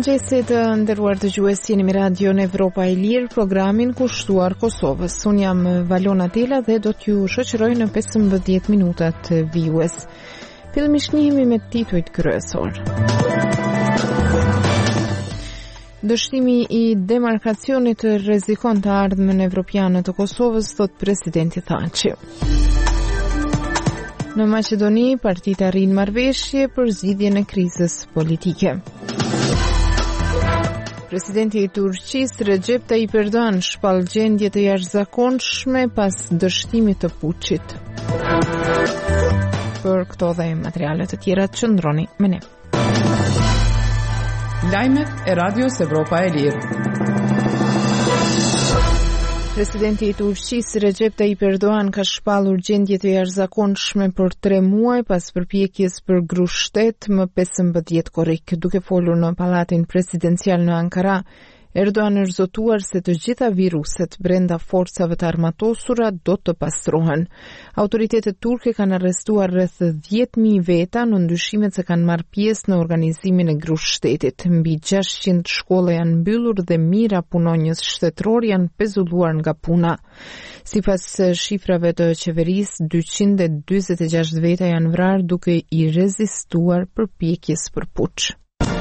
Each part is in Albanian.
Mirëmëngjesit të nderuar dëgjues, jeni me Radio në Evropa e Lirë, programin kushtuar Kosovës. Unë jam Valona Tela dhe do t'ju shoqëroj në 15 minutat vijues. Fillimisht njihemi me titujt kryesor. Dështimi i demarkacionit rrezikon të ardhmen evropiane të Kosovës, thot presidenti Thaçi. Në Maqedoni, partitë arrin marrëveshje për zgjidhjen e krizës politike. Presidenti i Turqisë Recep Tayyip Erdogan shpall gjendje të jashtëzakonshme pas dështimit të puçit. Për këto dhe materiale të tjera qëndroni me ne. Lajmet e Radios Evropa e Lirë. Presidenti i Turqisë Recep Tayyip Erdogan ka shpallur gjendje të jashtëzakonshme për 3 muaj pas përpjekjes për grushtet më 15 korrik. Duke folur në Pallatin Presidencial në Ankara, Erdogan është zotuar se të gjitha viruset brenda forcave të armatosura do të pastrohen. Autoritetet turke kanë arrestuar rreth 10.000 veta në ndyshimet se kanë marrë pjesë në organizimin e grushtetit. Mbi 600 shkolla janë mbyllur dhe mijëra punonjës shtetëror janë pezulluar nga puna. Sipas shifrave të qeverisë, 246 veta janë vrarë duke i rezistuar përpjekjes për puç.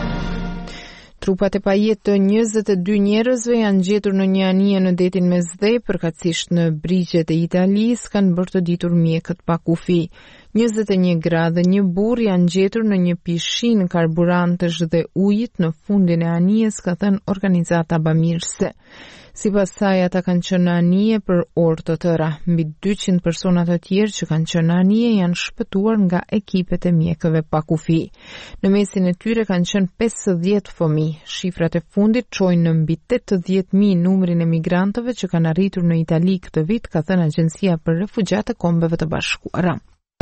Trupat e pajet të 22 njerëzve janë gjetur në një anije në detin Mesdhe, përkatësisht në brigjet e Italisë, kanë bërë të ditur mjekët pa kufi. 21 gra dhe një burr janë gjetur në një pishinë karburantësh dhe ujit në fundin e anijes, ka thënë organizata bamirëse. Sipas saj, ata kanë qenë në anije për orë të tëra. Mbi 200 persona të tjerë që kanë qenë në anije janë shpëtuar nga ekipet e mjekëve pa kufi. Në mesin e tyre kanë qenë 50 fëmijë. Shifrat e fundit çojnë në mbi 80.000 numrin e migrantëve që kanë arritur në Itali këtë vit, ka thënë Agjencia për Refugjatë e Kombeve të Bashkuara.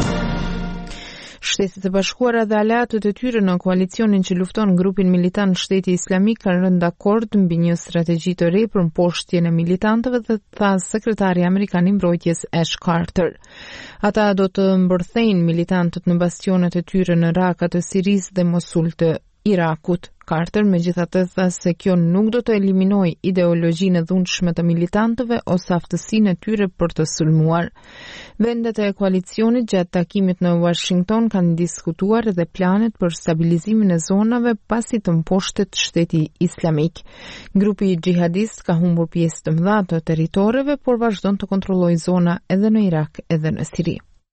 Shtetet e Bashkuara dhe aleatët e tyre në koalicionin që lufton grupin militant Shteti Islamik kanë rënë dakord mbi një strategji të re për mposhtjen e militantëve, dhe tha sekretari amerikan i mbrojtjes Ash Carter. Ata do të mbërthejnë militantët në bastionet e tyre në Raqqa të Sirisë dhe Mosul të Irakut. Carter megjithatë tha se kjo nuk do të eliminojë ideologjinë e dhunshme të militantëve ose aftësinë e tyre për të sulmuar. Vendet e koalicionit gjatë takimit në Washington kanë diskutuar edhe planet për stabilizimin e zonave pasi të mposhtet Shteti Islamik. Grupi xhihadist ka humbur pjesë të mëdha të territoreve, por vazhdon të kontrollojë zona edhe në Irak edhe në Siri.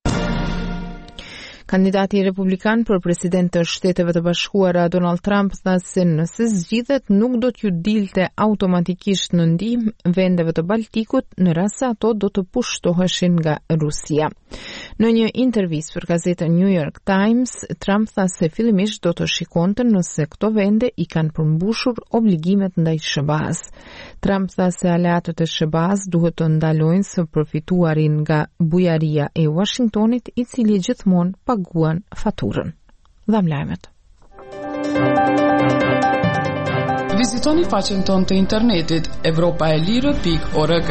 Kandidati republikan për president të Shteteve të Bashkuara Donald Trump tha se nëse zgjidhet nuk do t'ju dilte automatikisht në ndihmë vendeve të Baltikut në rast se ato do të pushtoheshin nga Rusia. Në një intervistë për gazetën New York Times, Trump tha se fillimisht do të shikonte nëse këto vende i kanë përmbushur obligimet ndaj SBA-s. Trump tha se aleatët e SBA-s duhet të ndalojnë së përfituarin nga bujaria e Washingtonit, i cili gjithmonë paguan faturën. Dham lajmet. Vizitoni faqen tonë të internetit evropaelire.org.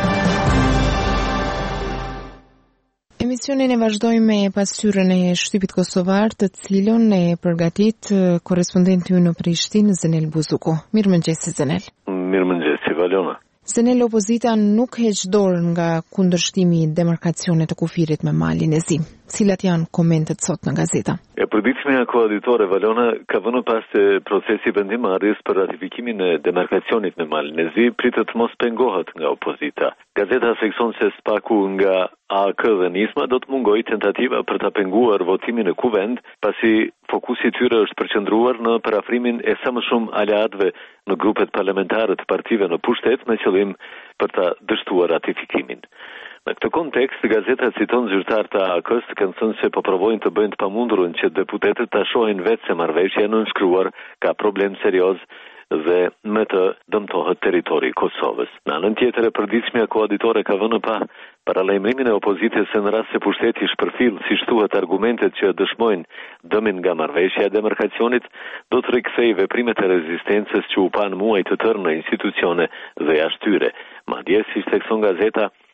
Emisionin e vazhdojmë me pasqyrën e shtypit kosovar, të cilën e përgatit korrespondenti në Prishtinë, Zenel Buzuku. Mirëmëngjes, Zenel. Mirëmëngjes, Valona. Zenel, opozita nuk heq dorë nga kundërshtimi i demarkacionit të kufirit me Malin e Zi. Cilat janë komentet sot në gazeta? Përditshmja koalitore, Valona, ka vënë pas të procesi vendimarrjes për ratifikimin e demarkacionit me Malin e Zi pritet mos pengohet nga opozita. Gazeta thekson se spaku nga AK dhe Nisma do të mungoj tentativa për ta penguar votimin e kuvend, pasi fokusi i tyre është përqendruar në parafrimin e sa më shumë aleatëve në grupet parlamentare të partive në pushtet me qëllim për ta dështuar ratifikimin. Në këtë kontekst, gazeta citon zyrtar të AK-s kanë thënë se po provojnë të bëjnë të pamundurën që deputetët ta shohin vetë se marrëveshja e nënshkruar ka problem serioz dhe me të dëmtohet territori i Kosovës. Në anën tjetër, e përditshmja koalitore ka vënë pa paralajmërimin e opozitës se në rast se pushteti shpërfill, siç thuhet, argumentet që dëshmojnë dëmin nga marrëveshja e demarkacionit, do të rikthejë veprimet e rezistencës që u pan muaj të tërë në institucione dhe jashtë tyre. Madje, siç thekson gazeta,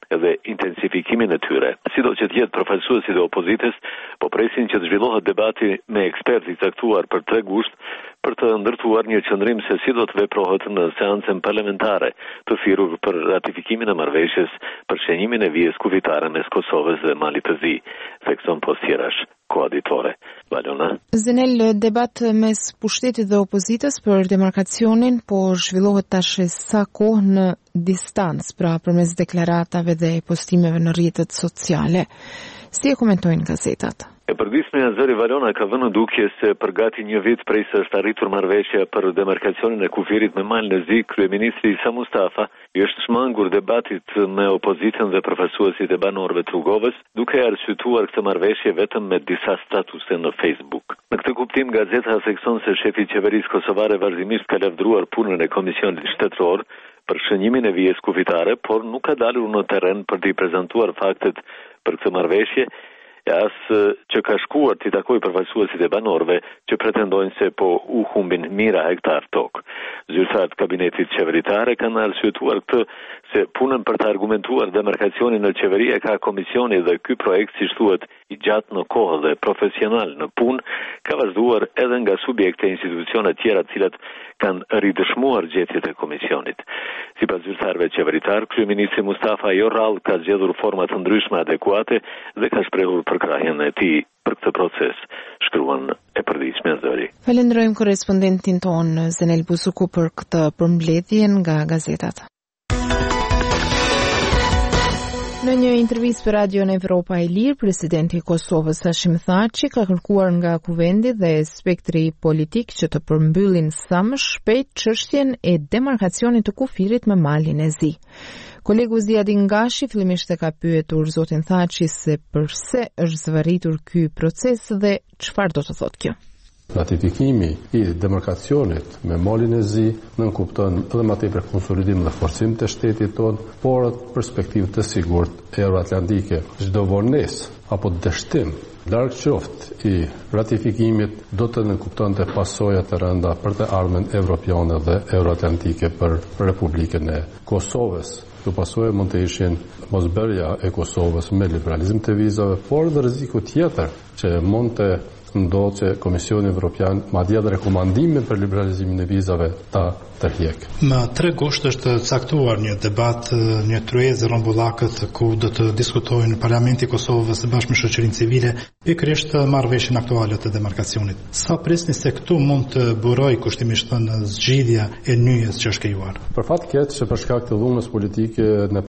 edhe intensifikimin e tyre. Sido që të jetë përfaqësuesit e opozitës, po presin që të zhvillohet debati me ekspertë i caktuar për 3 gusht për të ndërtuar një qëndrim se si do të veprohet në seancën parlamentare të thirrur për ratifikimin e marrëveshjes për shenjimin e vijës kufitare mes Kosovës dhe Malit të Zi, thekson Postjerash, koaditore. Valona. Zenel, debat mes pushtetit dhe opozitës për demarkacionin po zhvillohet tash sa kohë në distancë, pra përmes deklaratave dhe postimeve në rrjetet sociale. Si e komentojnë gazetat? E përdismja Zëri Valona ka vënë dukje se për gati një vit prej se është arritur marrëveshja për demarkacionin e kufirit me Malin e Zi, kryeministri Isa Mustafa i është shmangur debatit me opozitën dhe përfaqësuesit e banorëve të rrugovës, duke arsyetuar këtë marrëveshje vetëm me disa statuse në Facebook. Në këtë kuptim, gazeta thekson se shefi i qeverisë kosovare vazhdimisht ka lavdruar punën e Komisionit Shtetëror për shënjimin e vijës kufitare, por nuk ka dalur në terren për t'i prezantuar faktet për këtë marrëveshje, as që ka shkuar t'i takoj përfaqësuesit e banorëve që pretendojnë se po u humbin mijëra hektar tokë. Zyrtarët kabinetit qeveritare kanë arsyetuar këtë se punën për të argumentuar demarkacionin në qeveri e ka komisioni dhe ky projekt, si thuhet, i gjatë në kohë dhe profesional në punë, ka vazhduar edhe nga subjekte e institucione tjera të cilat kanë ridëshmuar gjetjet e komisionit. Sipas zyrtarëve qeveritar, kryeministri Mustafa jo rrallë ka zgjedhur forma të ndryshme adekuate dhe ka shprehur përkrahjen e tij për këtë proces, shkruan e përditshme Zëri. Falenderojmë korrespondentin ton Zenel Buzuku për këtë përmbledhje nga gazetat. Në një intervistë për Radion Evropa e Lirë, presidenti i Kosovës Hashim Thaçi ka kërkuar nga kuvendi dhe spektri politik që të përmbyllin sa më shpejt çështjen e demarkacionit të kufirit me Malin e Zi. Kolegu Ziadin Gashi fillimisht e ka pyetur zotin Thaçi se pse është zvarritur ky proces dhe çfarë do të thotë kjo. Ratifikimi i demarkacionit me Malin e Zi nënkupton edhe më tepër konsolidim dhe forcim të shtetit tonë, por perspektivë të sigurt euroatlantike. Çdo vonesë apo dështim larg qoftë i ratifikimit do të nënkuptonte pasoja të rënda për të ardhmen evropiane dhe euroatlantike për Republikën e Kosovës. Këto pasoja mund të ishin mosbërja e Kosovës me liberalizim të vizave, por dhe rreziku tjetër që mund të ndodhë që Komisioni Evropian madje edhe rekomandimin për liberalizimin e vizave ta tërheq. Më 3 gusht është caktuar një debat, një tryezë rrombullakët ku do të diskutojnë Parlamenti i Kosovës së bashku me shoqërinë civile pikërisht marrëveshjen aktuale të demarkacionit. Sa presni se këtu mund të burojë kushtimisht thënë zgjidhja e nyjes që është krijuar? Për fat keq që për shkak të dhunës politike në